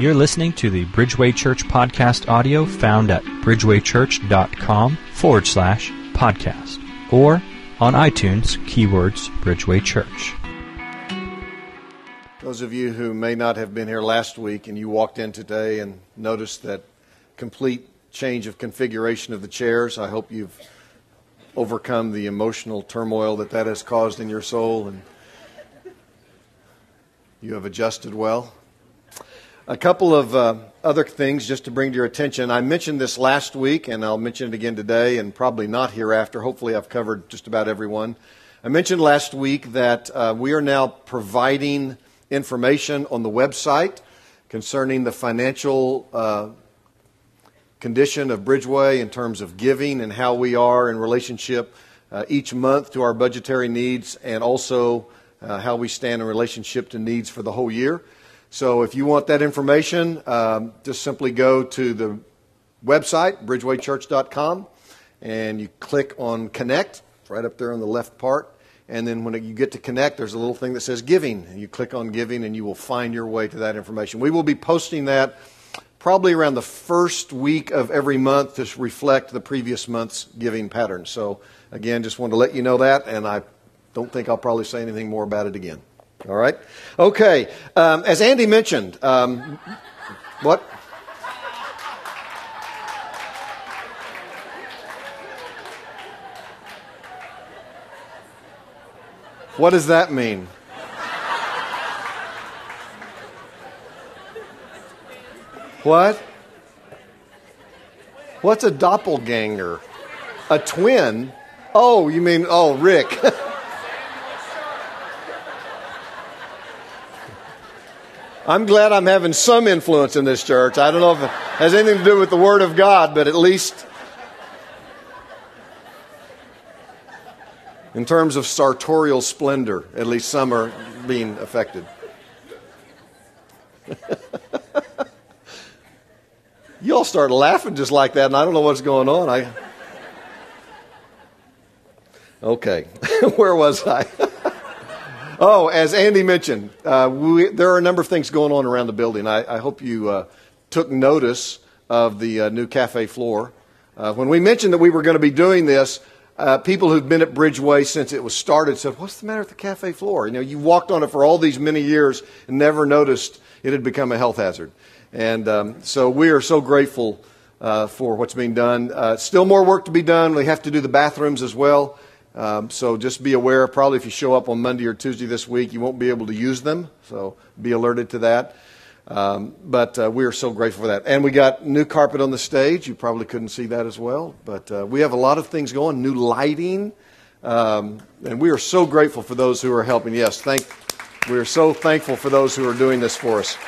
You're listening to the Bridgeway Church podcast audio found at bridgewaychurch.com/podcast or on iTunes, keywords Bridgeway Church. Those of you who may not have been here last week and you walked in today and noticed that complete change of configuration of the chairs, I hope you've overcome the emotional turmoil that has caused in your soul and you have adjusted well. A couple of other things just to bring to your attention. I mentioned this last week, and I'll mention it again today, and probably not hereafter. Hopefully I've covered just about everyone. I mentioned last week that we are now providing information on the website concerning the financial condition of Bridgeway in terms of giving and how we are in relationship each month to our budgetary needs, and also how we stand in relationship to needs for the whole year. So if you want that information, just simply go to the website, bridgewaychurch.com, and you click on Connect, right up there on the left part. And then when you get to Connect, there's a little thing that says Giving. And you click on Giving, and you will find your way to that information. We will be posting that probably around the first week of every month to reflect the previous month's giving pattern. So again, just wanted to let you know that, and I don't think I'll probably say anything more about it again. All right? Okay. As Andy mentioned, what? What does that mean? What? What's a doppelganger? A twin? Oh, you mean, Rick. I'm glad I'm having some influence in this church. I don't know if it has anything to do with the Word of God, but at least in terms of sartorial splendor, at least some are being affected. You all started laughing just like that, and I don't know what's going on. Okay, where was I? Oh, as Andy mentioned, there are a number of things going on around the building. I hope you took notice of the new cafe floor. When we mentioned that we were going to be doing this, people who've been at Bridgeway since it was started said, "What's the matter with the cafe floor? You know, you walked on it for all these many years and never noticed it had become a health hazard." And so we are so grateful for what's being done. Still more work to be done. We have to do the bathrooms as well. So just be aware, probably if you show up on Monday or Tuesday this week, you won't be able to use them. So be alerted to that. But we are so grateful for that. And we got new carpet on the stage. You probably couldn't see that as well. But we have a lot of things going, new lighting. And we are so grateful for those who are helping. Yes, we are so thankful for those who are doing this for us.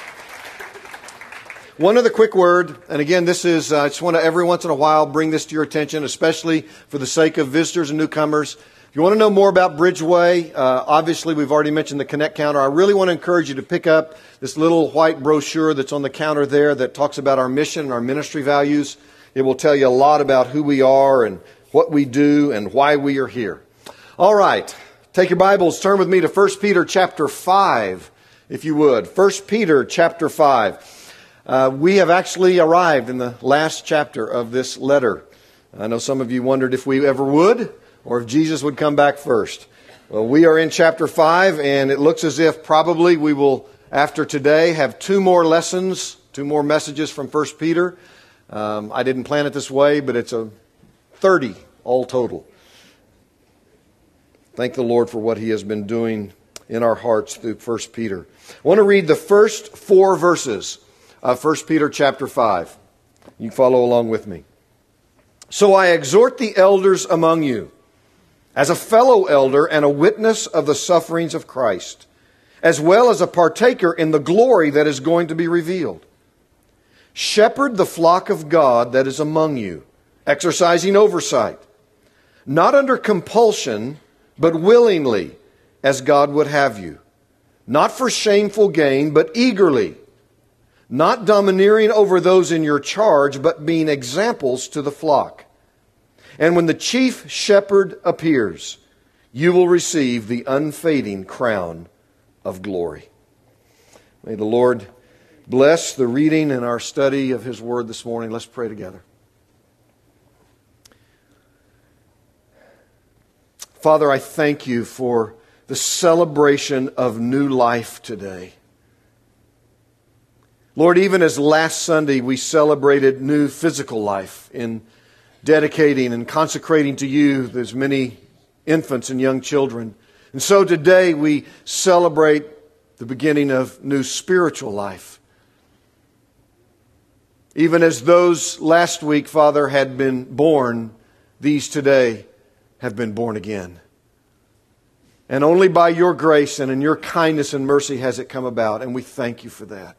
One other quick word, and again, this is, I just want to every once in a while bring this to your attention, especially for the sake of visitors and newcomers. If you want to know more about Bridgeway, obviously we've already mentioned the Connect counter. I really want to encourage you to pick up this little white brochure that's on the counter there that talks about our mission and our ministry values. It will tell you a lot about who we are and what we do and why we are here. All right, take your Bibles, turn with me to 1 Peter chapter 5, if you would. 1 Peter chapter 5. We have actually arrived in the last chapter of this letter. I know some of you wondered if we ever would, or if Jesus would come back first. Well, we are in chapter 5, and it looks as if probably we will, after today, have two more lessons, two more messages from 1 Peter. I didn't plan it this way, but it's 30 all total. Thank the Lord for what He has been doing in our hearts through 1 Peter. I want to read the first 4 verses of 1 Peter chapter 5. You can follow along with me. So I exhort the elders among you, as a fellow elder and a witness of the sufferings of Christ, as well as a partaker in the glory that is going to be revealed. Shepherd the flock of God that is among you, exercising oversight, not under compulsion, but willingly, as God would have you, not for shameful gain, but eagerly, not domineering over those in your charge, but being examples to the flock. And when the chief shepherd appears, you will receive the unfading crown of glory. May the Lord bless the reading and our study of His Word this morning. Let's pray together. Father, I thank You for the celebration of new life today. Lord, even as last Sunday we celebrated new physical life in dedicating and consecrating to You there's many infants and young children. And so today we celebrate the beginning of new spiritual life. Even as those last week, Father, had been born, these today have been born again. And only by Your grace and in Your kindness and mercy has it come about, and we thank You for that.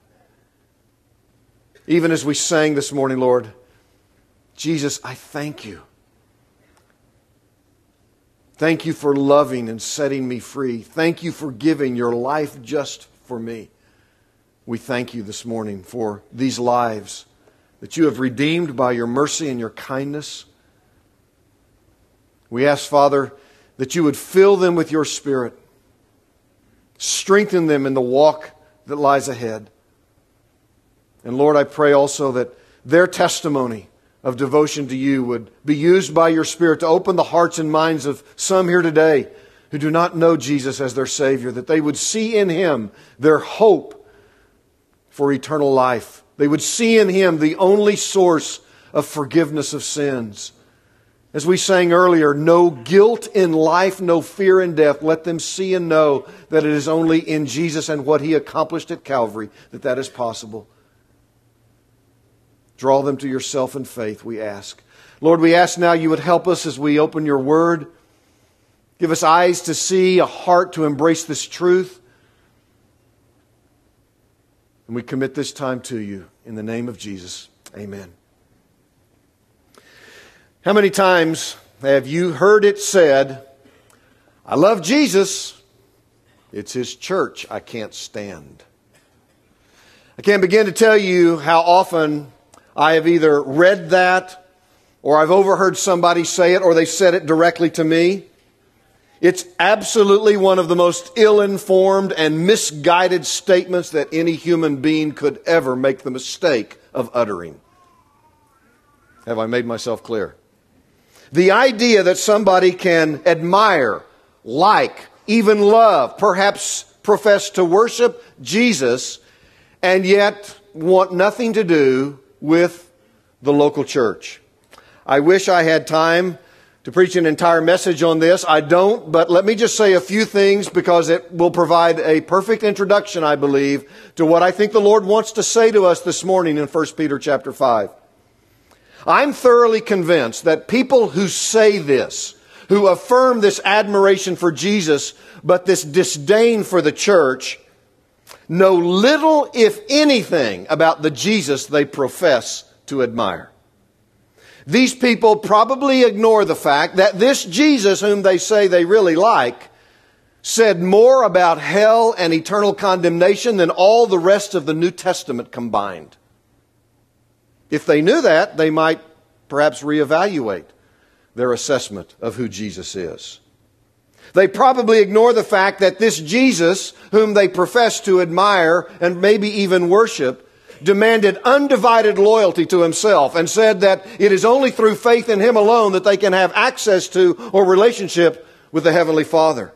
Even as we sang this morning, Lord, Jesus, I thank You. Thank You for loving and setting me free. Thank You for giving Your life just for me. We thank You this morning for these lives that You have redeemed by Your mercy and Your kindness. We ask, Father, that You would fill them with Your Spirit. Strengthen them in the walk that lies ahead. And Lord, I pray also that their testimony of devotion to You would be used by Your Spirit to open the hearts and minds of some here today who do not know Jesus as their Savior, that they would see in Him their hope for eternal life. They would see in Him the only source of forgiveness of sins. As we sang earlier, no guilt in life, no fear in death. Let them see and know that it is only in Jesus and what He accomplished at Calvary that is possible. Draw them to Yourself in faith, we ask. Lord, we ask now You would help us as we open Your Word. Give us eyes to see, a heart to embrace this truth. And we commit this time to You in the name of Jesus. Amen. How many times have you heard it said, I love Jesus, it's His church I can't stand? I can't begin to tell you how often I have either read that, or I've overheard somebody say it, or they said it directly to me. It's absolutely one of the most ill-informed and misguided statements that any human being could ever make the mistake of uttering. Have I made myself clear? The idea that somebody can admire, like, even love, perhaps profess to worship Jesus, and yet want nothing to do with the local church. I wish I had time to preach an entire message on this. I don't, but let me just say a few things because it will provide a perfect introduction, I believe, to what I think the Lord wants to say to us this morning in 1 Peter chapter 5. I'm thoroughly convinced that people who say this, who affirm this admiration for Jesus, but this disdain for the church, know little, if anything, about the Jesus they profess to admire. These people probably ignore the fact that this Jesus, whom they say they really like, said more about hell and eternal condemnation than all the rest of the New Testament combined. If they knew that, they might perhaps reevaluate their assessment of who Jesus is. They probably ignore the fact that this Jesus, whom they profess to admire and maybe even worship, demanded undivided loyalty to Himself and said that it is only through faith in Him alone that they can have access to or relationship with the Heavenly Father.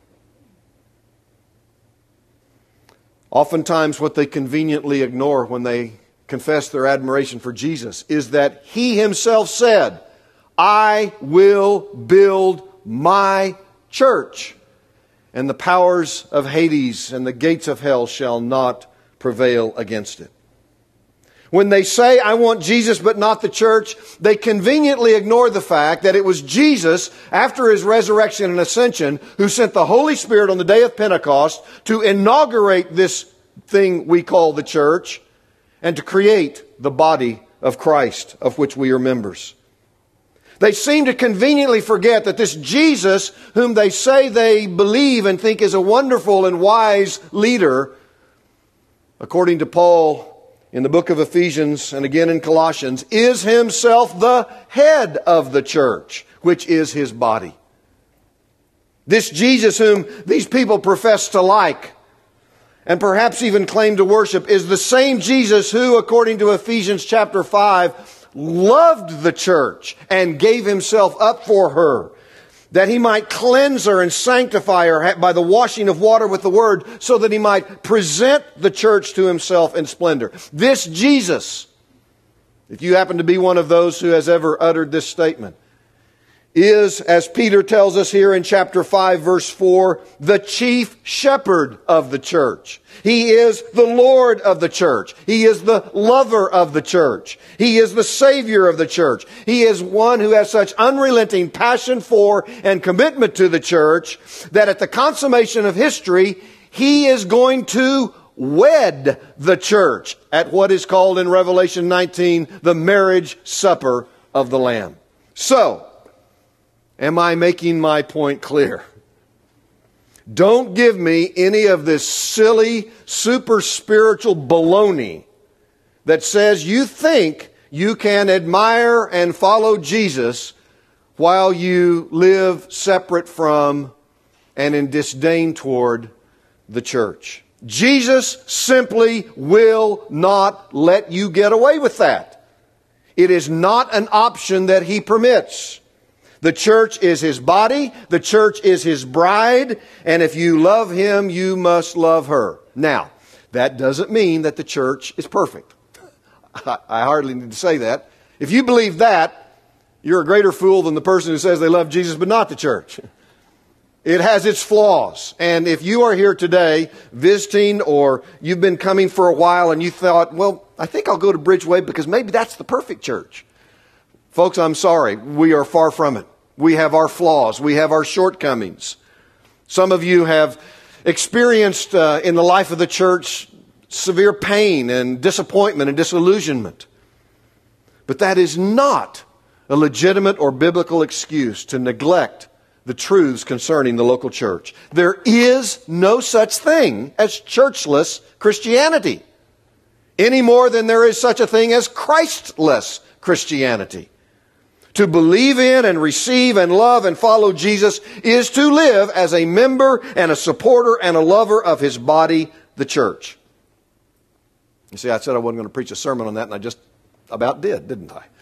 Oftentimes what they conveniently ignore when they confess their admiration for Jesus is that He Himself said, I will build my church, and the powers of Hades and the gates of hell shall not prevail against it. When they say, I want Jesus but not the church, they conveniently ignore the fact that it was Jesus, after His resurrection and ascension, who sent the Holy Spirit on the day of Pentecost to inaugurate this thing we call the church and to create the body of Christ, of which we are members. They seem to conveniently forget that this Jesus, whom they say they believe and think is a wonderful and wise leader, according to Paul in the book of Ephesians and again in Colossians, is Himself the head of the church, which is His body. This Jesus whom these people profess to like and perhaps even claim to worship is the same Jesus who, according to Ephesians chapter 5, loved the church and gave himself up for her, that he might cleanse her and sanctify her by the washing of water with the word, so that he might present the church to himself in splendor. This Jesus, if you happen to be one of those who has ever uttered this statement, is, as Peter tells us here in chapter 5, verse 4, the chief shepherd of the church. He is the Lord of the church. He is the lover of the church. He is the Savior of the church. He is one who has such unrelenting passion for and commitment to the church that at the consummation of history, he is going to wed the church at what is called in Revelation 19, the marriage supper of the Lamb. So, am I making my point clear? Don't give me any of this silly, super spiritual baloney that says you think you can admire and follow Jesus while you live separate from and in disdain toward the church. Jesus simply will not let you get away with that. It is not an option that he permits. The church is his body, the church is his bride, and if you love him, you must love her. Now, that doesn't mean that the church is perfect. I hardly need to say that. If you believe that, you're a greater fool than the person who says they love Jesus but not the church. It has its flaws. And if you are here today visiting, or you've been coming for a while and you thought, well, I think I'll go to Bridgeway because maybe that's the perfect church. Folks, I'm sorry. We are far from it. We have our flaws. We have our shortcomings. Some of you have experienced in the life of the church severe pain and disappointment and disillusionment. But that is not a legitimate or biblical excuse to neglect the truths concerning the local church. There is no such thing as churchless Christianity, any more than there is such a thing as Christless Christianity. To believe in and receive and love and follow Jesus is to live as a member and a supporter and a lover of his body, the church. You see, I said I wasn't going to preach a sermon on that, and I just about did, didn't I?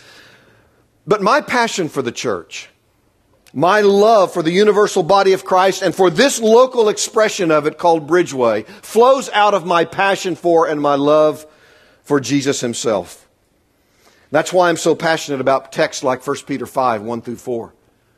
But my passion for the church, my love for the universal body of Christ and for this local expression of it called Bridgeway flows out of my passion for and my love for Jesus himself. That's why I'm so passionate about texts like 1 Peter 5, 1 through 4.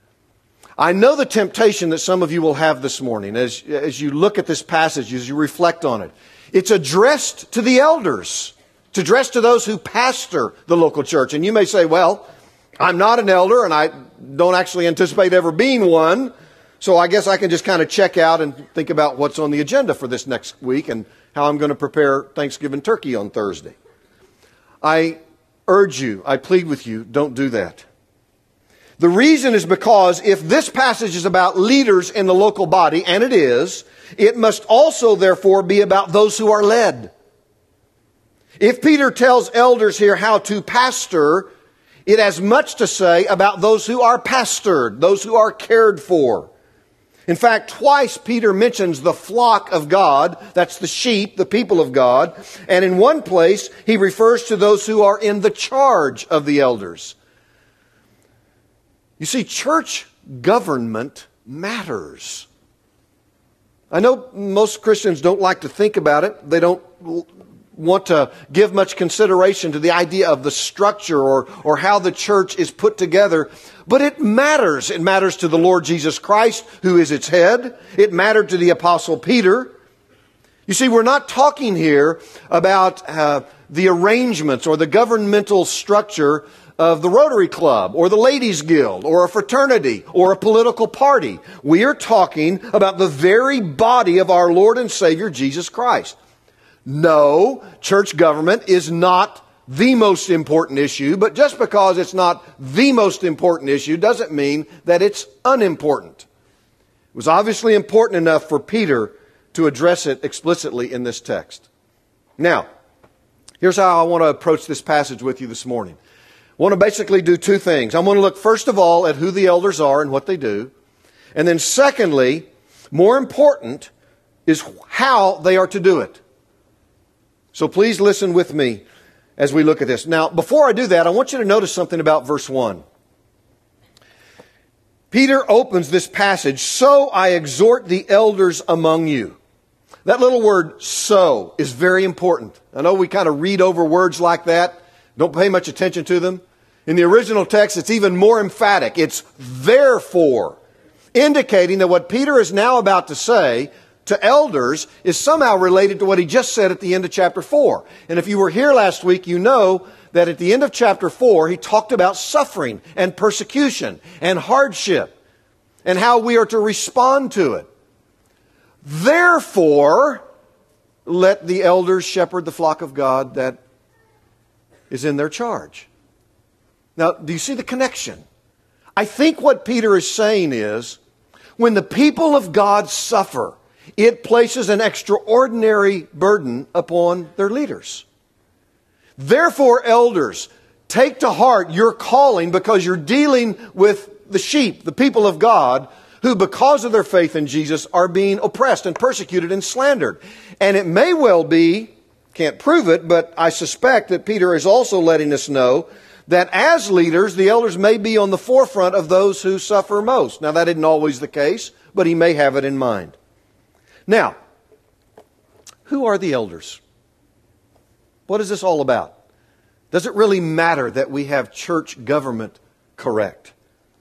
I know the temptation that some of you will have this morning as you look at this passage, as you reflect on it. It's addressed to the elders. It's addressed to those who pastor the local church. And you may say, well, I'm not an elder and I don't actually anticipate ever being one. So I guess I can just kind of check out and think about what's on the agenda for this next week and how I'm going to prepare Thanksgiving turkey on Thursday. I urge you, I plead with you, don't do that. The reason is because if this passage is about leaders in the local body, and it is, it must also therefore be about those who are led. If Peter tells elders here how to pastor, it has much to say about those who are pastored, those who are cared for. In fact, twice Peter mentions the flock of God, that's the sheep, the people of God, and in one place he refers to those who are in the charge of the elders. You see, church government matters. I know most Christians don't like to think about it. They don't want to give much consideration to the idea of the structure or how the church is put together. But it matters. It matters to the Lord Jesus Christ, who is its head. It mattered to the Apostle Peter. You see, we're not talking here about the arrangements or the governmental structure of the Rotary Club or the Ladies Guild or a fraternity or a political party. We are talking about the very body of our Lord and Savior, Jesus Christ. No, church government is not the most important issue, but just because it's not the most important issue doesn't mean that it's unimportant. It was obviously important enough for Peter to address it explicitly in this text. Now, here's how I want to approach this passage with you this morning. I want to basically do two things. I want to look first of all at who the elders are and what they do. And then secondly, more important, is how they are to do it. So please listen with me as we look at this. Now, before I do that, I want you to notice something about verse 1. Peter opens this passage, "So I exhort the elders among you." That little word, "so," is very important. I know we kind of read over words like that, don't pay much attention to them. In the original text, it's even more emphatic. It's "therefore," indicating that what Peter is now about to say to elders is somehow related to what he just said at the end of chapter 4. And if you were here last week, you know that at the end of chapter 4, he talked about suffering and persecution and hardship and how we are to respond to it. Therefore, let the elders shepherd the flock of God that is in their charge. Now, do you see the connection? I think what Peter is saying is, when the people of God suffer, it places an extraordinary burden upon their leaders. Therefore, elders, take to heart your calling, because you're dealing with the sheep, the people of God, who because of their faith in Jesus are being oppressed and persecuted and slandered. And it may well be, can't prove it, but I suspect that Peter is also letting us know that as leaders, the elders may be on the forefront of those who suffer most. Now, that isn't always the case, but he may have it in mind. Now, who are the elders? What is this all about? Does it really matter that we have church government correct?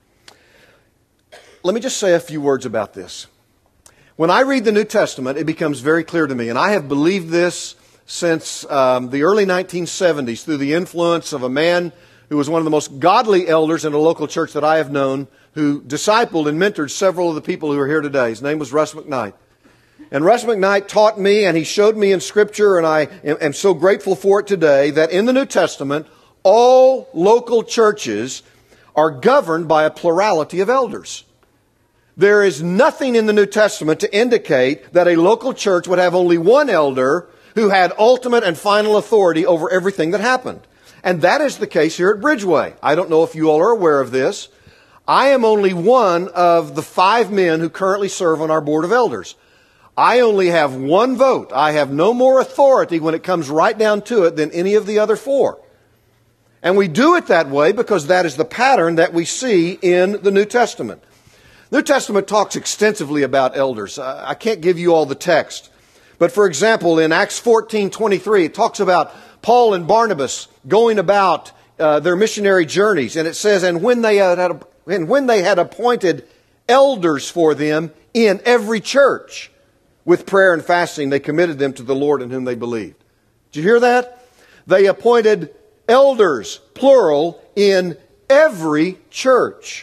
Let me just say a few words about this. When I read the New Testament, it becomes very clear to me, and I have believed this since the early 1970s through the influence of a man who was one of the most godly elders in a local church that I have known, who discipled and mentored several of the people who are here today. His name was Russ McKnight. And Russ McKnight taught me, and he showed me in Scripture, and I am so grateful for it today, that in the New Testament, all local churches are governed by a plurality of elders. There is nothing in the New Testament to indicate that a local church would have only one elder who had ultimate and final authority over everything that happened. And that is the case here at Bridgeway. I don't know if you all are aware of this. I am only one of the 5 men who currently serve on our board of elders. I only have one vote. I have no more authority when it comes right down to it than any of the other 4. And we do it that way because that is the pattern that we see in the New Testament. The New Testament talks extensively about elders. I can't give you all the text. But for example, in Acts 14:23, it talks about Paul and Barnabas going about their missionary journeys. And it says, and when they had appointed elders for them in every church, with prayer and fasting, they committed them to the Lord in whom they believed. Did you hear that? They appointed elders, plural, in every church.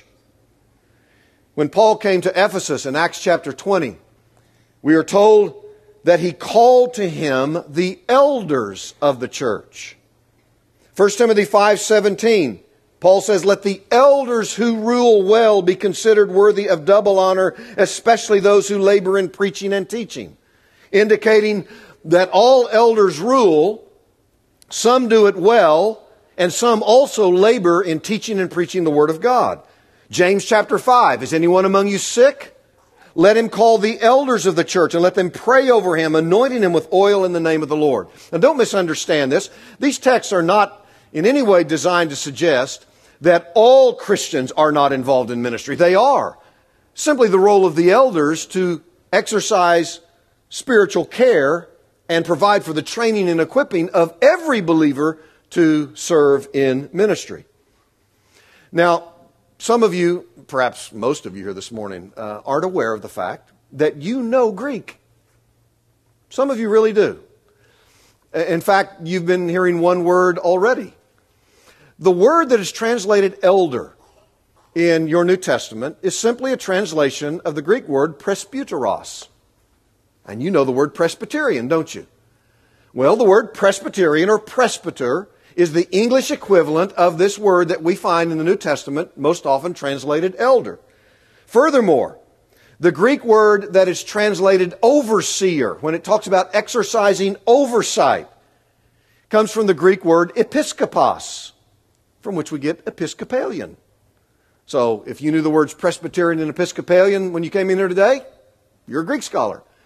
When Paul came to Ephesus in Acts chapter 20, we are told that he called to him the elders of the church. 1 Timothy 5:17, Paul says, let the elders who rule well be considered worthy of double honor, especially those who labor in preaching and teaching. Indicating that all elders rule, some do it well, and some also labor in teaching and preaching the Word of God. James chapter 5, is anyone among you sick? Let him call the elders of the church and let them pray over him, anointing him with oil in the name of the Lord. Now don't misunderstand this. These texts are not in any way designed to suggest that all Christians are not involved in ministry. They are. Simply the role of the elders to exercise spiritual care and provide for the training and equipping of every believer to serve in ministry. Now, some of you, perhaps most of you here this morning, aren't aware of the fact that you know Greek. Some of you really do. In fact, you've been hearing one word already. The word that is translated elder in your New Testament is simply a translation of the Greek word presbyteros. And you know the word Presbyterian, don't you? Well, the word Presbyterian or presbyter is the English equivalent of this word that we find in the New Testament, most often translated elder. Furthermore, the Greek word that is translated overseer, when it talks about exercising oversight, comes from the Greek word episkopos, from which we get Episcopalian. So if you knew the words Presbyterian and Episcopalian when you came in here today, you're a Greek scholar.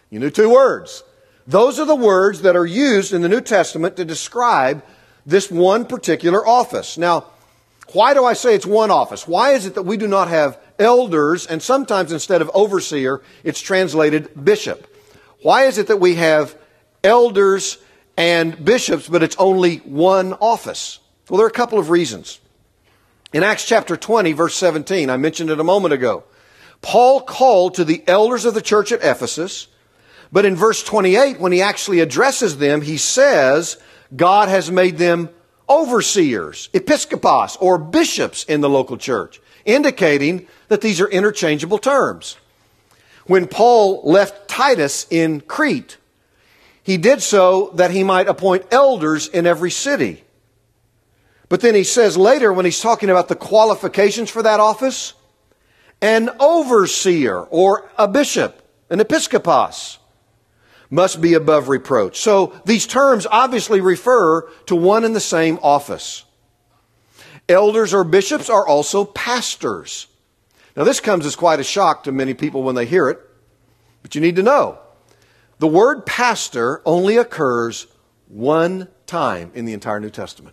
You knew two words. Those are the words that are used in the New Testament to describe this one particular office. Now, why do I say it's one office? Why is it that we do not have elders, and sometimes instead of overseer, it's translated bishop? Why is it that we have elders and bishops, but it's only one office? Well, there are a couple of reasons. In Acts chapter 20, verse 17, I mentioned it a moment ago, Paul called to the elders of the church at Ephesus, but in verse 28, when he actually addresses them, he says God has made them overseers, episkopos, or bishops in the local church, indicating that these are interchangeable terms. When Paul left Titus in Crete, he did so that he might appoint elders in every city. But then he says later, when he's talking about the qualifications for that office, an overseer or a bishop, an episkopos, must be above reproach. So these terms obviously refer to one and the same office. Elders or bishops are also pastors. Now this comes as quite a shock to many people when they hear it, but you need to know, the word pastor only occurs one time in the entire New Testament.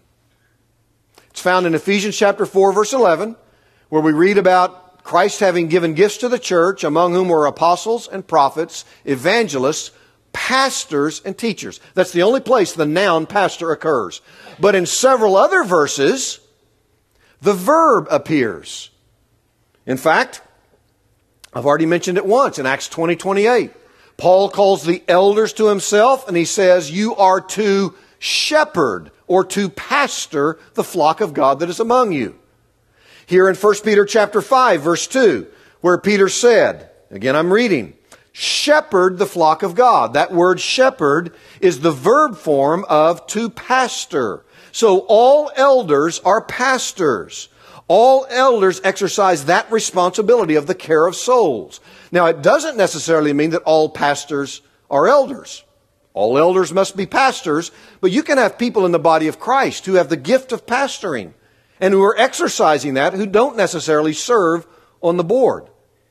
It's found in Ephesians chapter 4, verse 11, where we read about Christ having given gifts to the church, among whom were apostles and prophets, evangelists, pastors, and teachers. That's the only place the noun pastor occurs. But in several other verses, the verb appears. In fact, I've already mentioned it once in Acts 20:28. Paul calls the elders to himself and he says, you are to shepherd or to pastor the flock of God that is among you. Here in 1 Peter chapter 5, verse 2, where Peter said, again I'm reading, shepherd the flock of God. That word shepherd is the verb form of to pastor. So all elders are pastors. All elders exercise that responsibility of the care of souls. Now, it doesn't necessarily mean that all pastors are elders. All elders must be pastors, but you can have people in the body of Christ who have the gift of pastoring and who are exercising that, who don't necessarily serve on the board.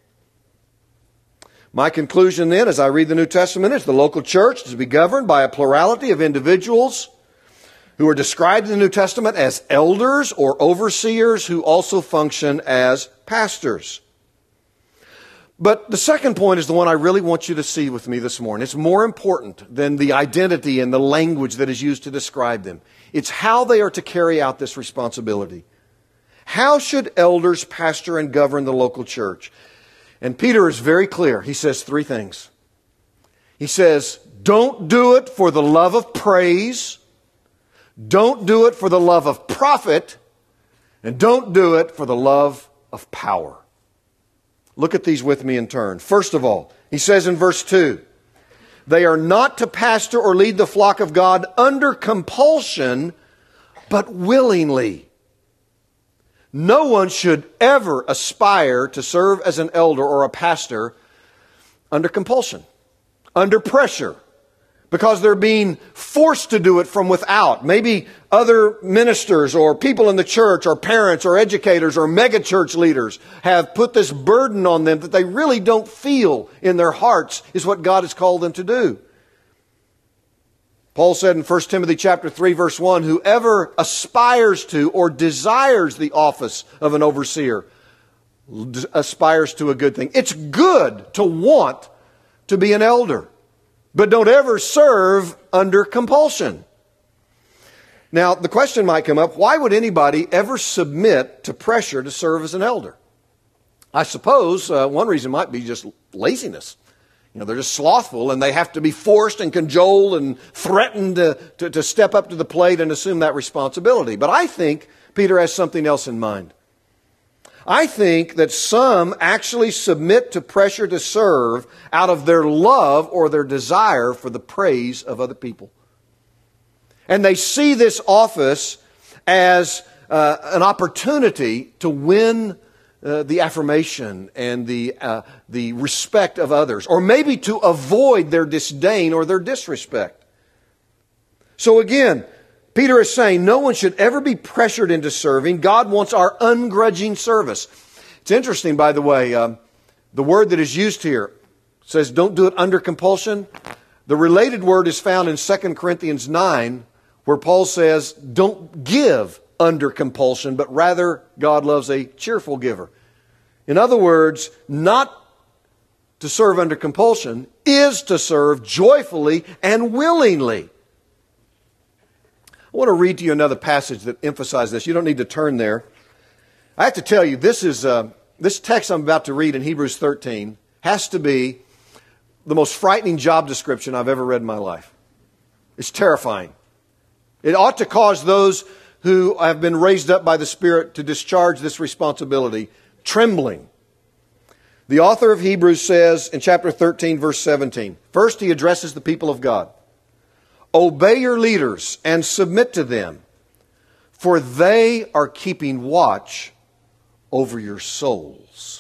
My conclusion then, as I read the New Testament, is the local church is to be governed by a plurality of individuals who are described in the New Testament as elders or overseers who also function as pastors. But the second point is the one I really want you to see with me this morning. It's more important than the identity and the language that is used to describe them. It's how they are to carry out this responsibility. How should elders pastor and govern the local church? And Peter is very clear. He says three things. He says, don't do it for the love of praise. Don't do it for the love of profit. And don't do it for the love of power. Look at these with me in turn. First of all, he says in verse 2, they are not to pastor or lead the flock of God under compulsion, but willingly. No one should ever aspire to serve as an elder or a pastor under compulsion, under pressure, because they're being forced to do it from without. Maybe other ministers or people in the church or parents or educators or megachurch leaders have put this burden on them that they really don't feel in their hearts is what God has called them to do. Paul said in 1 Timothy chapter 3, verse 1, whoever aspires to or desires the office of an overseer aspires to a good thing. It's good to want to be an elder, but don't ever serve under compulsion. Now, the question might come up, why would anybody ever submit to pressure to serve as an elder? I suppose one reason might be just laziness. You know, they're just slothful and they have to be forced and cajoled and threatened to step up to the plate and assume that responsibility. But I think Peter has something else in mind. I think that some actually submit to pressure to serve out of their love or their desire for the praise of other people. And they see this office as an opportunity to win the affirmation and the respect of others, or maybe to avoid their disdain or their disrespect. So again, Peter is saying no one should ever be pressured into serving. God wants our ungrudging service. It's interesting, by the way, the word that is used here, says don't do it under compulsion. The related word is found in 2 Corinthians 9, where Paul says don't give under compulsion, but rather God loves a cheerful giver. In other words, not to serve under compulsion is to serve joyfully and willingly. I want to read to you another passage that emphasizes this. You don't need to turn there. I have to tell you, this text I'm about to read in Hebrews 13 has to be the most frightening job description I've ever read in my life. It's terrifying. It ought to cause those who have been raised up by the Spirit to discharge this responsibility trembling. The author of Hebrews says in chapter 13, verse 17, first he addresses the people of God. Obey your leaders and submit to them, for they are keeping watch over your souls.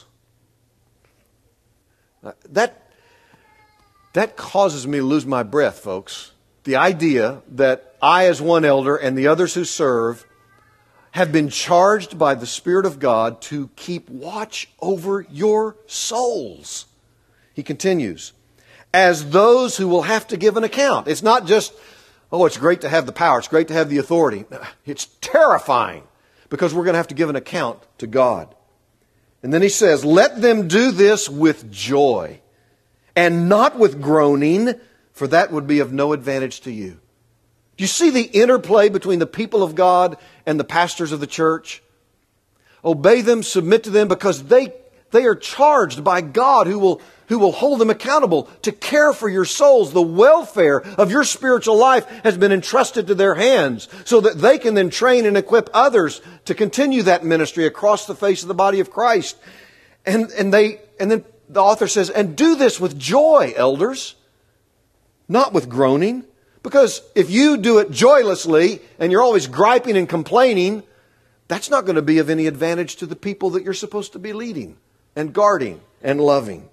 That causes me to lose my breath, folks. The idea that I, as one elder, and the others who serve, have been charged by the Spirit of God to keep watch over your souls. He continues, as those who will have to give an account. It's not just, oh, it's great to have the power, it's great to have the authority. It's terrifying because we're going to have to give an account to God. And then he says, let them do this with joy and not with groaning, for that would be of no advantage to you. Do you see the interplay between the people of God and the pastors of the church? Obey them, submit to them, because they are charged by God who will hold them accountable to care for your souls. The welfare of your spiritual life has been entrusted to their hands so that they can then train and equip others to continue that ministry across the face of the body of Christ. And then the author says, and do this with joy, elders, not with groaning. Because if you do it joylessly and you're always griping and complaining, that's not going to be of any advantage to the people that you're supposed to be leading and guarding and loving.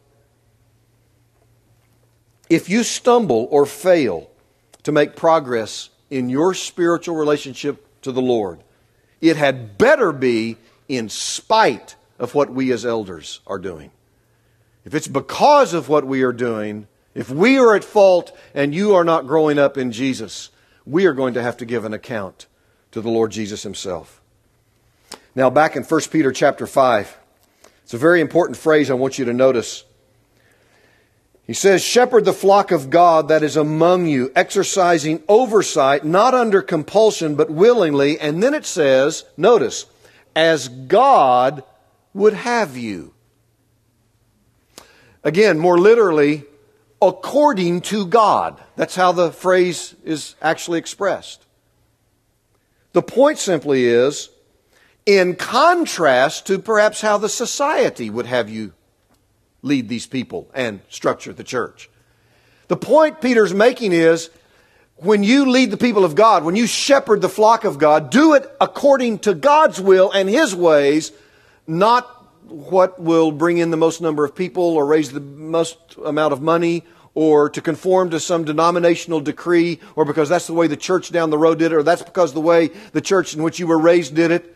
If you stumble or fail to make progress in your spiritual relationship to the Lord, it had better be in spite of what we as elders are doing. If it's because of what we are doing, if we are at fault and you are not growing up in Jesus, we are going to have to give an account to the Lord Jesus himself. Now back in 1 Peter chapter 5, it's a very important phrase I want you to notice. He says, shepherd the flock of God that is among you, exercising oversight, not under compulsion, but willingly. And then it says, notice, as God would have you. Again, more literally, according to God. That's how the phrase is actually expressed. The point simply is, in contrast to perhaps how the society would have you lead these people and structure the church. The point Peter's making is, when you lead the people of God, when you shepherd the flock of God, do it according to God's will and His ways, not what will bring in the most number of people or raise the most amount of money or to conform to some denominational decree or because that's the way the church down the road did it or that's because the way the church in which you were raised did it.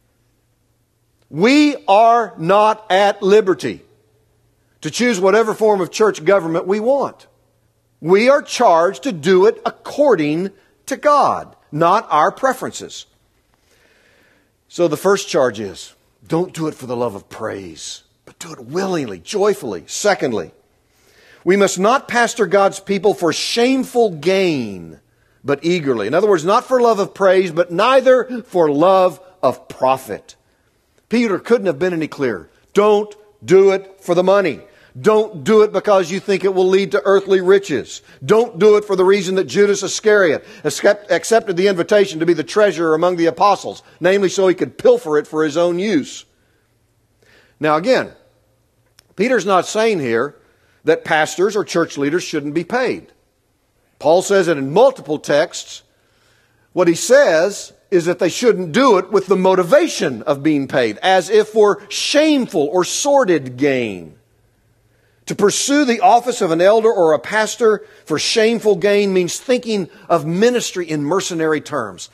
We are not at liberty to choose whatever form of church government we want. We are charged to do it according to God, not our preferences. So the first charge is, don't do it for the love of praise, but do it willingly, joyfully. Secondly, we must not pastor God's people for shameful gain, but eagerly. In other words, not for love of praise, but neither for love of profit. Peter couldn't have been any clearer. Don't do it for the money. Don't do it because you think it will lead to earthly riches. Don't do it for the reason that Judas Iscariot accepted the invitation to be the treasurer among the apostles, namely so he could pilfer it for his own use. Now again, Peter's not saying here that pastors or church leaders shouldn't be paid. Paul says it in multiple texts. What he says is that they shouldn't do it with the motivation of being paid, as if for shameful or sordid gain. To pursue the office of an elder or a pastor for shameful gain means thinking of ministry in mercenary terms. Oh,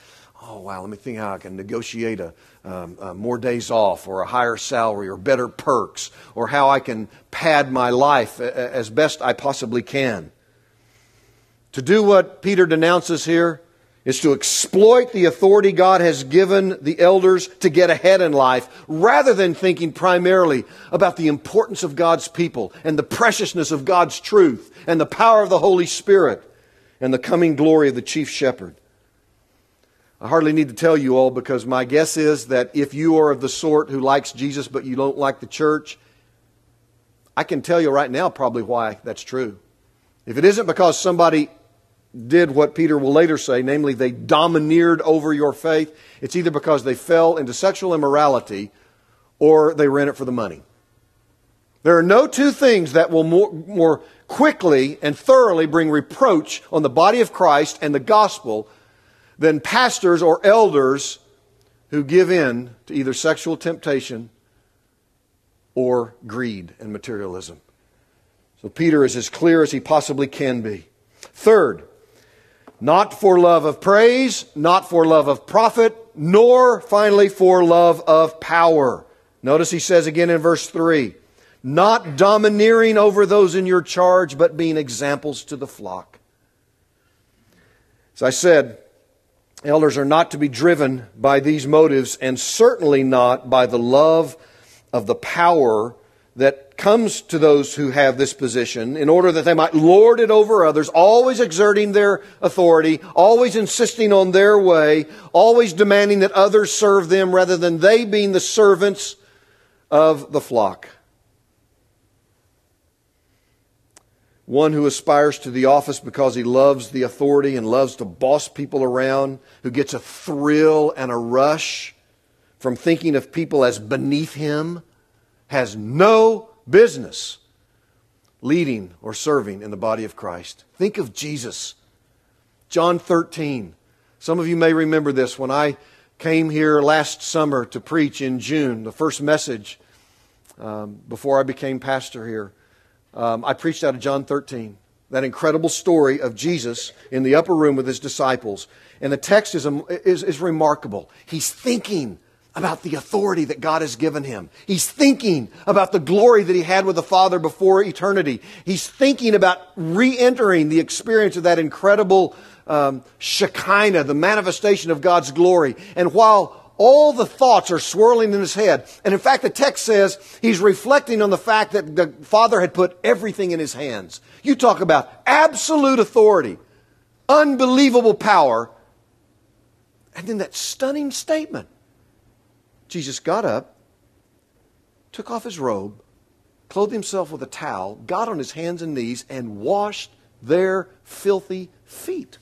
oh, wow, let me think how I can negotiate more days off or a higher salary or better perks or how I can pad my life as best I possibly can. To do what Peter denounces here is to exploit the authority God has given the elders to get ahead in life rather than thinking primarily about the importance of God's people and the preciousness of God's truth and the power of the Holy Spirit and the coming glory of the chief shepherd. I hardly need to tell you all, because my guess is that if you are of the sort who likes Jesus but you don't like the church, I can tell you right now probably why that's true. If it isn't because somebody did what Peter will later say, namely they domineered over your faith, it's either because they fell into sexual immorality or they were in it for the money. There are no two things that will more quickly and thoroughly bring reproach on the body of Christ and the gospel than pastors or elders who give in to either sexual temptation or greed and materialism. So Peter is as clear as he possibly can be. Third, not for love of praise, not for love of profit, nor finally for love of power. Notice he says again in verse 3, not domineering over those in your charge, but being examples to the flock. As I said, elders are not to be driven by these motives, and certainly not by the love of the power that comes to those who have this position in order that they might lord it over others, always exerting their authority, always insisting on their way, always demanding that others serve them rather than they being the servants of the flock. One who aspires to the office because he loves the authority and loves to boss people around, who gets a thrill and a rush from thinking of people as beneath him, has no business leading or serving in the body of Christ. Think of Jesus. John 13. Some of you may remember this. When I came here last summer to preach in June, the first message before I became pastor here, I preached out of John 13. That incredible story of Jesus in the upper room with his disciples. And the text is remarkable. He's thinking about the authority that God has given him. He's thinking about the glory that he had with the Father before eternity. He's thinking about re-entering the experience of that incredible Shekinah, the manifestation of God's glory. And while all the thoughts are swirling in his head, and in fact the text says he's reflecting on the fact that the Father had put everything in his hands. You talk about absolute authority, unbelievable power, and then that stunning statement. Jesus got up, took off his robe, clothed himself with a towel, got on his hands and knees, and washed their filthy feet.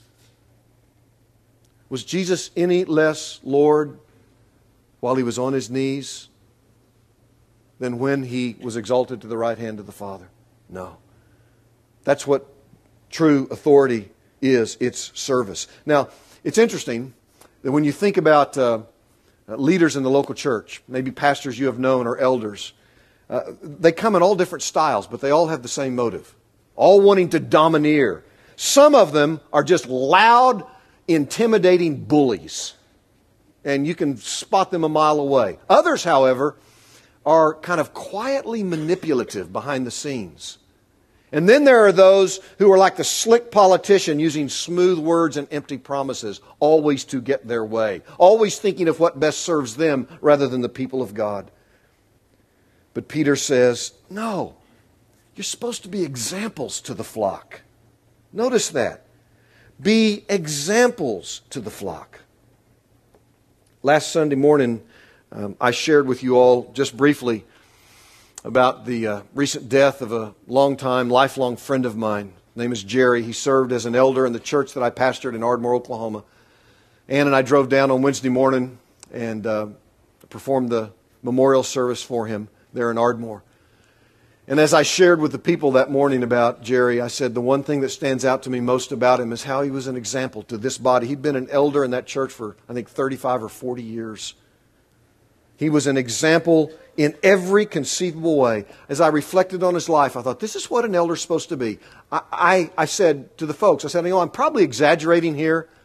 Was Jesus any less Lord while he was on his knees than when he was exalted to the right hand of the Father? No. That's what true authority is. It's service. Now, it's interesting that when you think about leaders in the local church, maybe pastors you have known or elders, they come in all different styles, but they all have the same motive. All wanting to domineer. Some of them are just loud, intimidating bullies. And you can spot them a mile away. Others, however, are kind of quietly manipulative behind the scenes. And then there are those who are like the slick politician using smooth words and empty promises, always to get their way, always thinking of what best serves them rather than the people of God. But Peter says, no, you're supposed to be examples to the flock. Notice that. Be examples to the flock. Last Sunday morning, I shared with you all just briefly about the recent death of a long-time, lifelong friend of mine. His name is Jerry. He served as an elder in the church that I pastored in Ardmore, Oklahoma. Ann and I drove down on Wednesday morning and performed the memorial service for him there in Ardmore. And as I shared with the people that morning about Jerry, I said the one thing that stands out to me most about him is how he was an example to this body. He'd been an elder in that church for, I think, 35 or 40 years. He was an example in every conceivable way. As I reflected on his life, I thought, this is what an elder's supposed to be. I said to the folks, I said, I'm probably exaggerating here,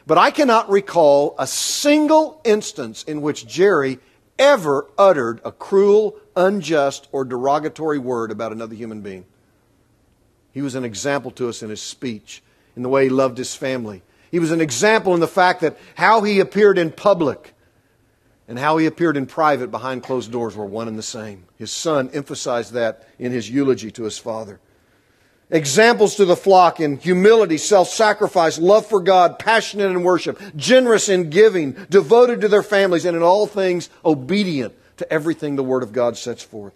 But I cannot recall a single instance in which Jerry ever uttered a cruel, unjust, or derogatory word about another human being. He was an example to us in his speech, in the way he loved his family. He was an example in the fact that how he appeared in public and how he appeared in private behind closed doors were one and the same. His son emphasized that in his eulogy to his father. Examples to the flock in humility, self-sacrifice, love for God, passionate in worship, generous in giving, devoted to their families, and in all things obedient to everything the Word of God sets forth.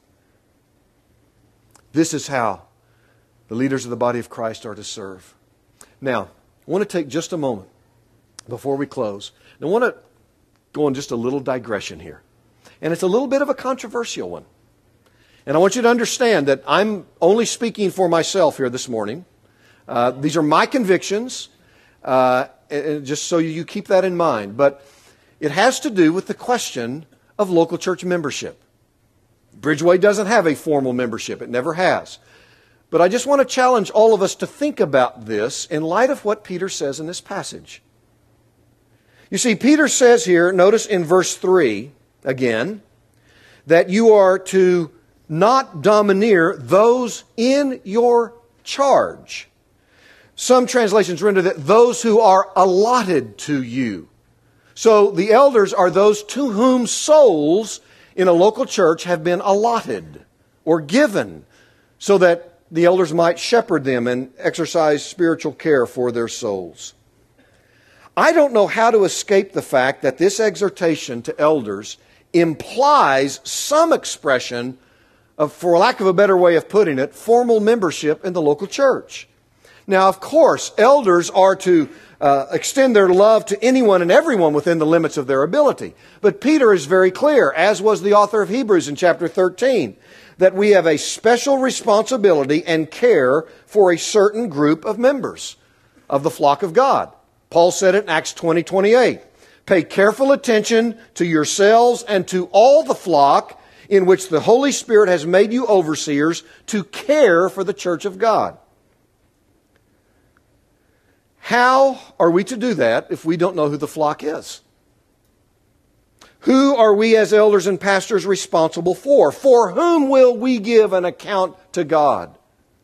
This is how the leaders of the body of Christ are to serve. Now, I want to take just a moment before we close. I want to go on just a little digression here. And it's a little bit of a controversial one. And I want you to understand that I'm only speaking for myself here this morning. These are my convictions, and just so you keep that in mind. But it has to do with the question of local church membership. Bridgeway doesn't have a formal membership. It never has. But I just want to challenge all of us to think about this in light of what Peter says in this passage. You see, Peter says here, notice in verse 3, again, that you are to not domineer those in your charge. Some translations render that those who are allotted to you. So the elders are those to whom souls in a local church have been allotted or given so that the elders might shepherd them and exercise spiritual care for their souls. I don't know how to escape the fact that this exhortation to elders implies some expression of, for lack of a better way of putting it, formal membership in the local church. Now, of course, elders are to extend their love to anyone and everyone within the limits of their ability. But Peter is very clear, as was the author of Hebrews in chapter 13, that we have a special responsibility and care for a certain group of members of the flock of God. Paul said it in Acts 20:28. Pay careful attention to yourselves and to all the flock in which the Holy Spirit has made you overseers to care for the church of God. How are we to do that if we don't know who the flock is? Who are we as elders and pastors responsible for? For whom will we give an account to God?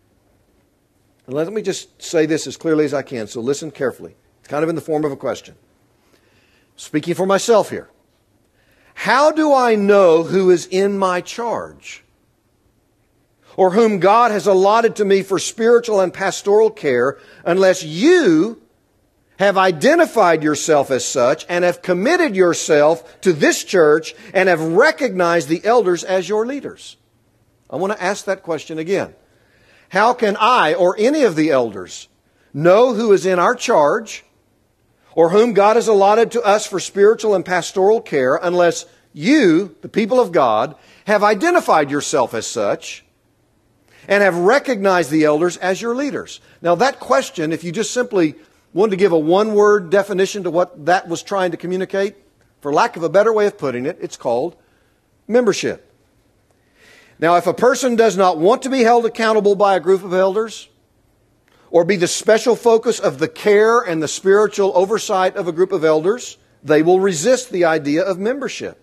And let me just say this as clearly as I can, so listen carefully. It's kind of in the form of a question. Speaking for myself here. How do I know who is in my charge? Or whom God has allotted to me for spiritual and pastoral care, unless you have identified yourself as such and have committed yourself to this church and have recognized the elders as your leaders? I want to ask that question again. How can I or any of the elders know who is in our charge or whom God has allotted to us for spiritual and pastoral care unless you, the people of God, have identified yourself as such and have recognized the elders as your leaders? Now that question, if you just simply wanted to give a one-word definition to what that was trying to communicate, for lack of a better way of putting it, it's called membership. Now, if a person does not want to be held accountable by a group of elders, or be the special focus of the care and the spiritual oversight of a group of elders, they will resist the idea of membership.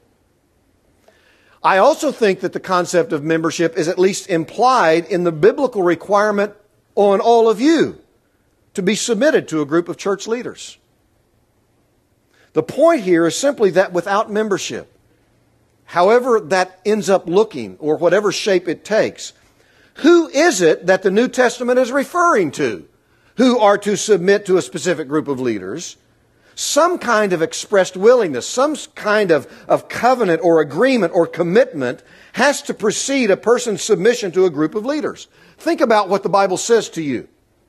I also think that the concept of membership is at least implied in the biblical requirement on all of you to be submitted to a group of church leaders. The point here is simply that without membership, however that ends up looking or whatever shape it takes, who is it that the New Testament is referring to who are to submit to a specific group of leaders? Some kind of expressed willingness, some kind of covenant or agreement or commitment has to precede a person's submission to a group of leaders. Think about what the Bible says to you.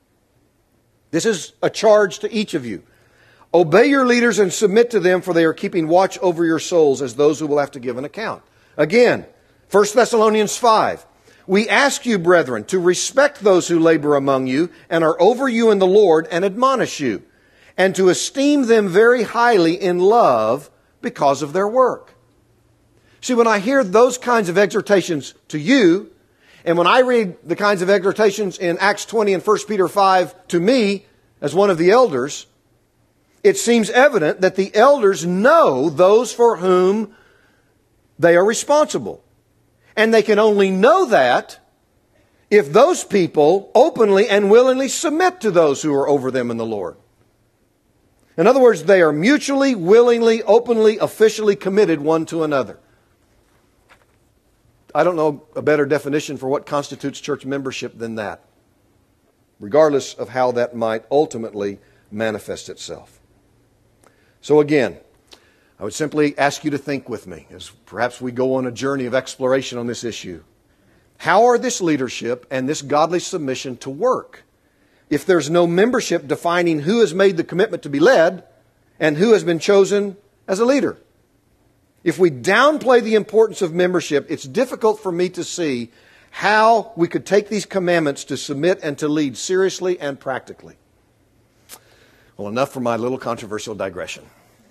This is a charge to each of you. Obey your leaders and submit to them, for they are keeping watch over your souls as those who will have to give an account. Again, 1 Thessalonians 5. We ask you, brethren, to respect those who labor among you and are over you in the Lord and admonish you, and to esteem them very highly in love because of their work. See, when I hear those kinds of exhortations to you, and when I read the kinds of exhortations in Acts 20 and 1 Peter 5 to me as one of the elders, it seems evident that the elders know those for whom they are responsible. And they can only know that if those people openly and willingly submit to those who are over them in the Lord. In other words, they are mutually, willingly, openly, officially committed one to another. I don't know a better definition for what constitutes church membership than that, regardless of how that might ultimately manifest itself. So again, I would simply ask you to think with me as perhaps we go on a journey of exploration on this issue. How are this leadership and this godly submission to work if there's no membership defining who has made the commitment to be led and who has been chosen as a leader? If we downplay the importance of membership, it's difficult for me to see how we could take these commandments to submit and to lead seriously and practically. Well, enough for my little controversial digression.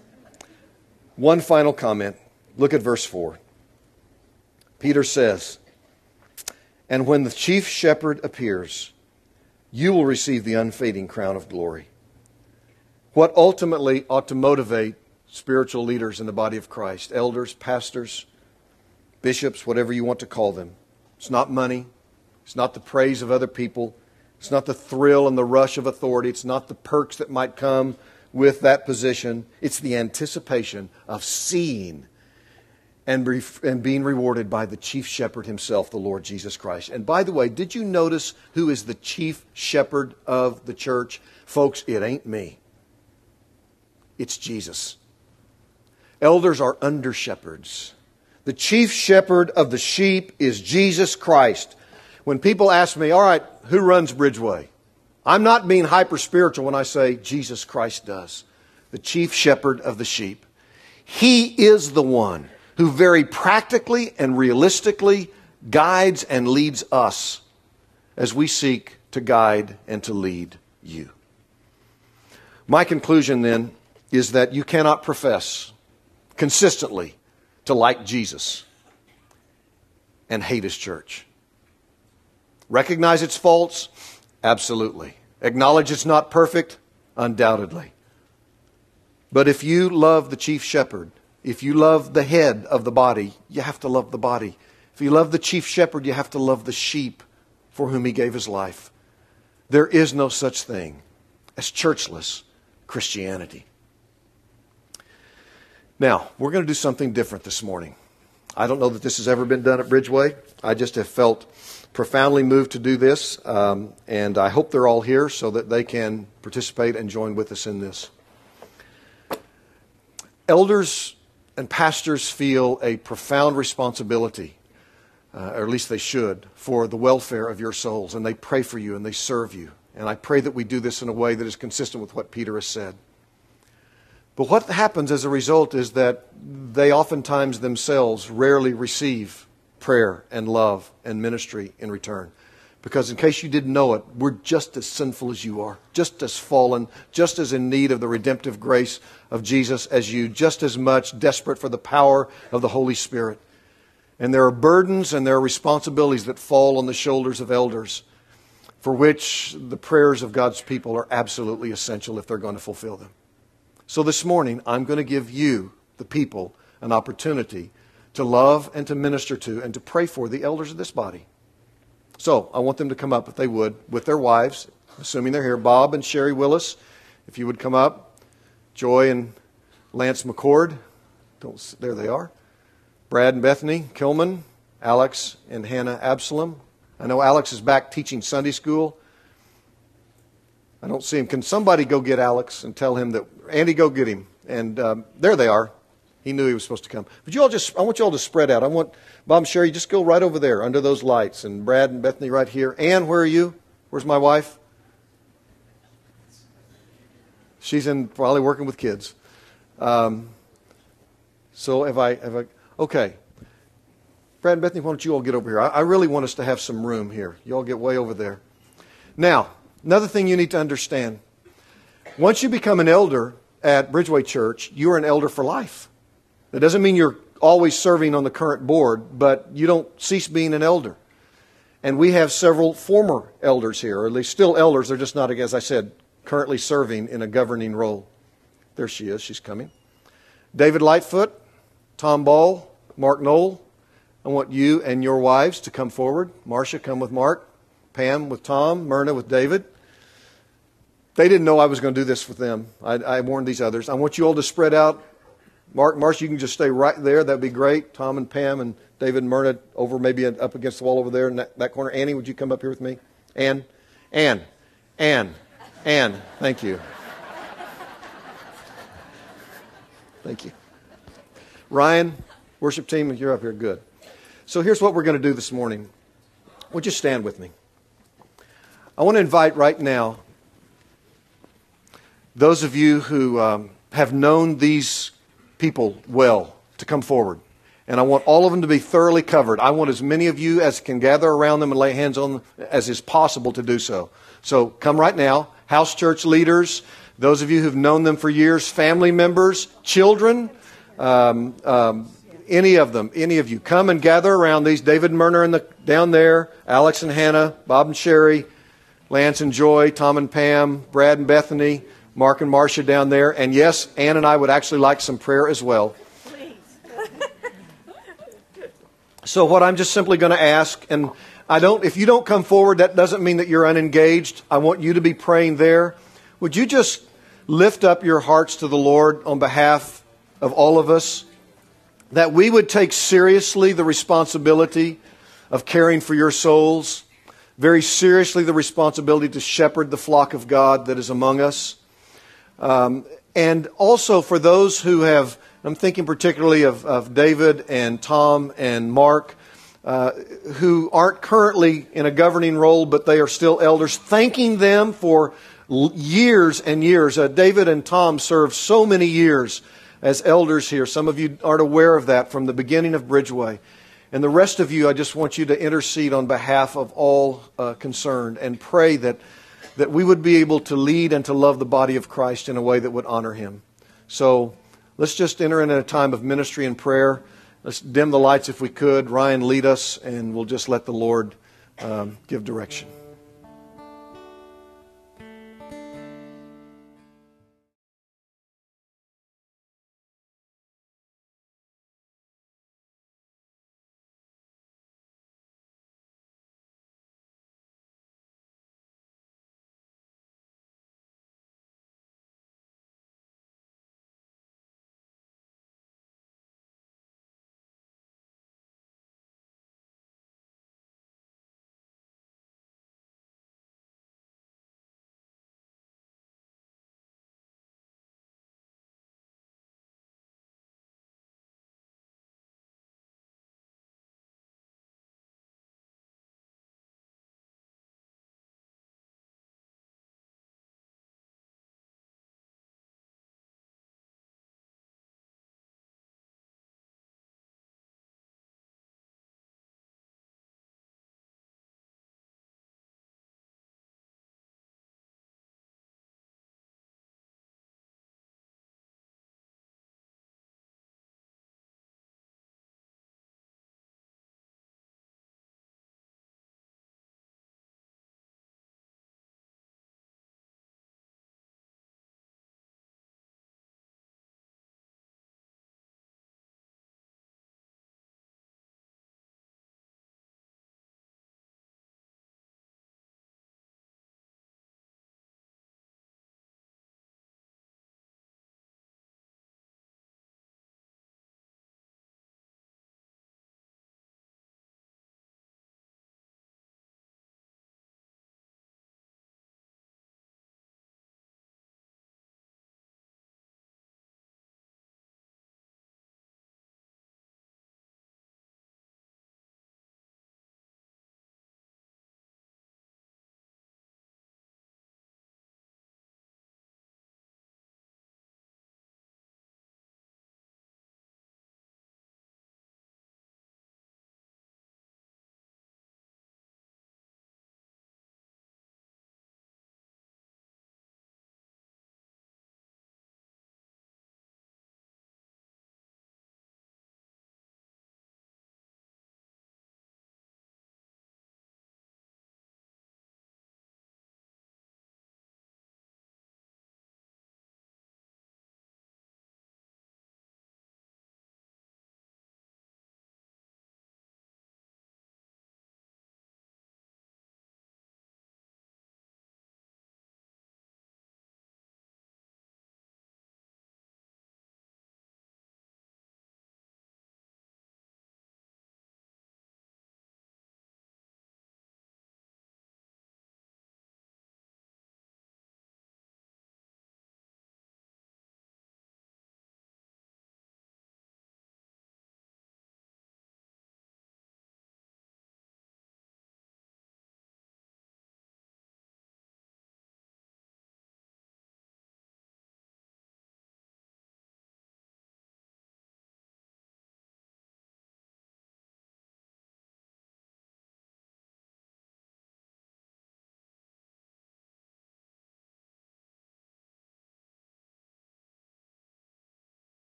One final comment. Look at verse 4. Peter says, "And when the chief shepherd appears, you will receive the unfading crown of glory." What ultimately ought to motivate spiritual leaders in the body of Christ, elders, pastors, bishops, whatever you want to call them. It's not money. It's not the praise of other people. It's not the thrill and the rush of authority. It's not the perks that might come with that position. It's the anticipation of seeing and being rewarded by the chief shepherd himself, the Lord Jesus Christ. And by the way, did you notice who is the chief shepherd of the church? Folks, it ain't me. It's Jesus. Elders are under shepherds. The chief shepherd of the sheep is Jesus Christ. When people ask me, all right, who runs Bridgeway? I'm not being hyper-spiritual when I say Jesus Christ does. The chief shepherd of the sheep. He is the one who very practically and realistically guides and leads us as we seek to guide and to lead you. My conclusion then is that you cannot profess consistently to like Jesus and hate His church. Recognize its faults? Absolutely. Acknowledge it's not perfect? Undoubtedly. But if you love the chief shepherd, if you love the head of the body, you have to love the body. If you love the chief shepherd, you have to love the sheep for whom He gave His life. There is no such thing as churchless Christianity. Now, we're going to do something different this morning. I don't know that this has ever been done at Bridgeway. I just have felt profoundly moved to do this, and I hope they're all here so that they can participate and join with us in this. Elders and pastors feel a profound responsibility, or at least they should, for the welfare of your souls, and they pray for you and they serve you. And I pray that we do this in a way that is consistent with what Peter has said. But what happens as a result is that they oftentimes themselves rarely receive prayer and love and ministry in return. Because in case you didn't know it, we're just as sinful as you are, just as fallen, just as in need of the redemptive grace of Jesus as you, just as much desperate for the power of the Holy Spirit. And there are burdens and there are responsibilities that fall on the shoulders of elders for which the prayers of God's people are absolutely essential if they're going to fulfill them. So this morning, I'm going to give you, the people, an opportunity to love and to minister to and to pray for the elders of this body. So I want them to come up, if they would, with their wives, assuming they're here. Bob and Sherry Willis, if you would come up. Joy and Lance McCord, there they are. Brad and Bethany Kilman, Alex and Hannah Absalom. I know Alex is back teaching Sunday school. I don't see him. Can somebody go get Alex and tell him that, Andy, go get him. And there they are. He knew he was supposed to come. But I want you all to spread out. I want Bob and Sherry, just go right over there under those lights. And Brad and Bethany right here. Ann, where are you? Where's my wife? She's probably working with kids. So have I, okay. Brad and Bethany, why don't you all get over here? I really want us to have some room here. You all get way over there. Now, another thing you need to understand. Once you become an elder at Bridgeway Church, you are an elder for life. That doesn't mean you're always serving on the current board, but you don't cease being an elder. And we have several former elders here, or at least still elders. They're just not, as I said, currently serving in a governing role. There she is. She's coming. David Lightfoot, Tom Ball, Mark Knoll. I want you and your wives to come forward. Marcia, come with Mark. Pam with Tom. Myrna with David. They didn't know I was going to do this with them. I warned these others. I want you all to spread out. Mark, Marcia, you can just stay right there. That'd be great. Tom and Pam and David and Myrna over maybe up against the wall over there in that corner. Annie, would you come up here with me? Ann. Thank you. Thank you. Ryan, worship team, you're up here. Good. So here's what we're going to do this morning. Would you stand with me? I want to invite right now those of you who have known these people well to come forward. And I want all of them to be thoroughly covered. I want as many of you as can gather around them and lay hands on them as is possible to do so. So come right now. House church leaders, those of you who've known them for years, family members, children, any of them, any of you. Come and gather around these. David and Myrna down there, Alex and Hannah, Bob and Sherry, Lance and Joy, Tom and Pam, Brad and Bethany, Mark and Marcia down there. And yes, Ann and I would actually like some prayer as well. So what I'm just simply going to ask, and if you don't come forward, that doesn't mean that you're unengaged. I want you to be praying there. Would you just lift up your hearts to the Lord on behalf of all of us, that we would take seriously the responsibility of caring for your souls, very seriously the responsibility to shepherd the flock of God that is among us. And also for those who have, I'm thinking particularly of David and Tom and Mark, who aren't currently in a governing role, but they are still elders, thanking them for years and years. David and Tom served so many years as elders here. Some of you aren't aware of that from the beginning of Bridgeway. And the rest of you, I just want you to intercede on behalf of all concerned and pray that we would be able to lead and to love the body of Christ in a way that would honor Him. So let's just enter in a time of ministry and prayer. Let's dim the lights if we could. Ryan, lead us, and we'll just let the Lord give direction.